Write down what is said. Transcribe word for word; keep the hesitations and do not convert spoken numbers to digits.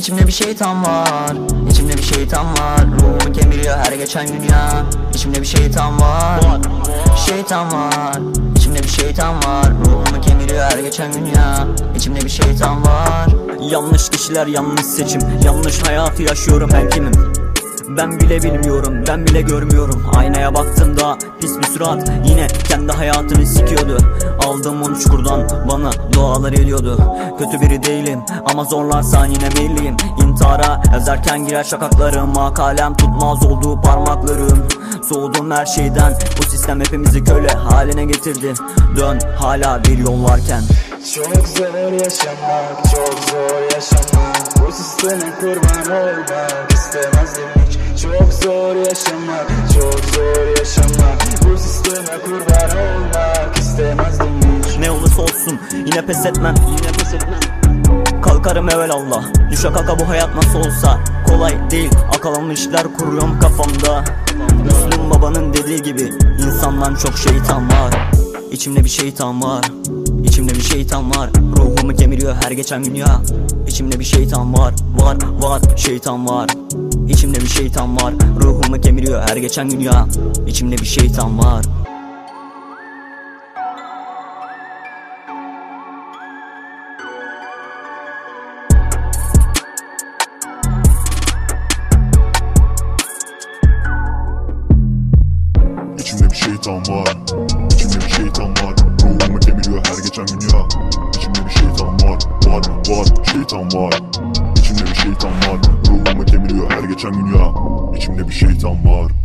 İçimde bir şeytan var, içimde bir şeytan var. Ruhumu kemiriyor her geçen gün ya. İçimde bir şeytan var, şeytan var. İçimde bir şeytan var, ruhumu kemiriyor her geçen gün ya. İçimde bir şeytan var. Yanlış kişiler, yanlış seçim, yanlış hayatı yaşıyorum, ben kimim? Ben bile bilmiyorum, ben bile görmüyorum. Aynaya baktığımda pis bir surat yine kendi hayatını sikiyordu. Aldığım on çukurdan bana dualar geliyordu. Kötü biri değilim ama zorlarsan yine meyilliyim. İntihara yazarken girer şakaklarıma, kalem tutmaz oldu parmaklarım. Soğudum her şeyden, bu sistem hepimizi köle haline getirdi. Dön, hala bir yol varken. Çok zor yaşamak, çok zor yaşamak. Bu sisteme kurban olmak istemezdim hiç. Çok zor yaşamak, çok zor yaşamak. Bu sisteme kurban olmak istemezdim hiç. Ne olursa olsun yine pes etmem, yine pes etmem. Kalkarım evelallah, düşe kalka bu hayat nasıl olsa. Kolay değil, akıllı işler kuruyorum kafamda. Müslüm babanın dediği gibi insandan çok şeytan var. İçimde bir şeytan var, İçimde bir şeytan var. Ruhumu kemiriyor her geçen gün ya. İçimde bir şeytan var, var, var, şeytan var. İçimde bir şeytan var, ruhumu kemiriyor her geçen gün ya. İçimde bir şeytan var. İçimde bir şeytan var, İçimde bir şeytan var. Ruhumu kemiriyor her geçen gün ya. İçimde bir şeytan var, var, var, şeytan var. İçimde bir şeytan var, ruhumu kemiriyor her geçen gün ya. İçimde bir şeytan var.